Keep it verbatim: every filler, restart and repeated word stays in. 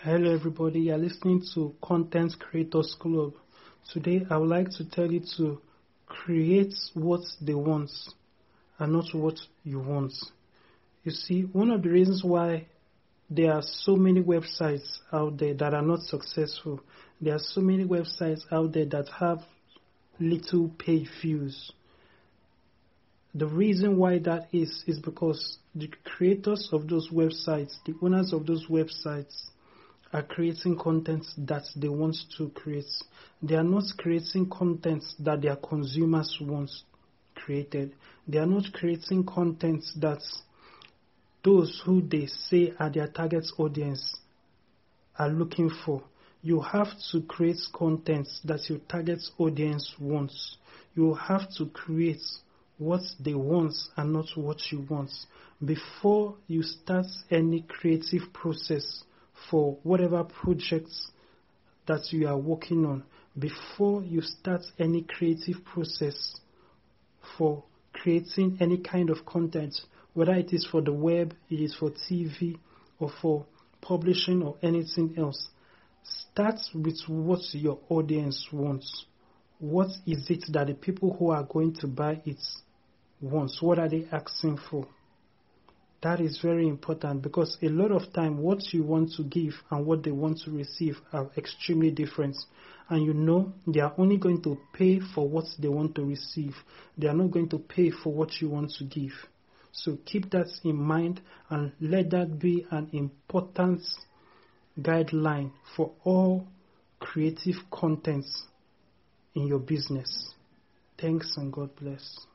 Hello everybody, you're listening to Content Creators Club. Today I would like to tell you to create what they want and not what you want. You see, one of the reasons why there are so many websites out there that are not successful, there are so many websites out there that have little page views. The reason why that is, is because the creators of those websites, the owners of those websites, are creating content that they want to create. They are not creating content that their consumers want created. They are not creating content that those who they say are their target audience are looking for. You have to create content that your target audience wants. You have to create what they want and not what you want. Before you start any creative process for whatever projects that you are working on, before you start any creative process for creating any kind of content, whether it is for the web, it is for T V, or for publishing or anything else, start with what your audience wants. What is it that the people who are going to buy it want? What are they asking for? That is very important, because a lot of time what you want to give and what they want to receive are extremely different. And you know they are only going to pay for what they want to receive. They are not going to pay for what you want to give. So keep that in mind and let that be an important guideline for all creative contents in your business. Thanks and God bless.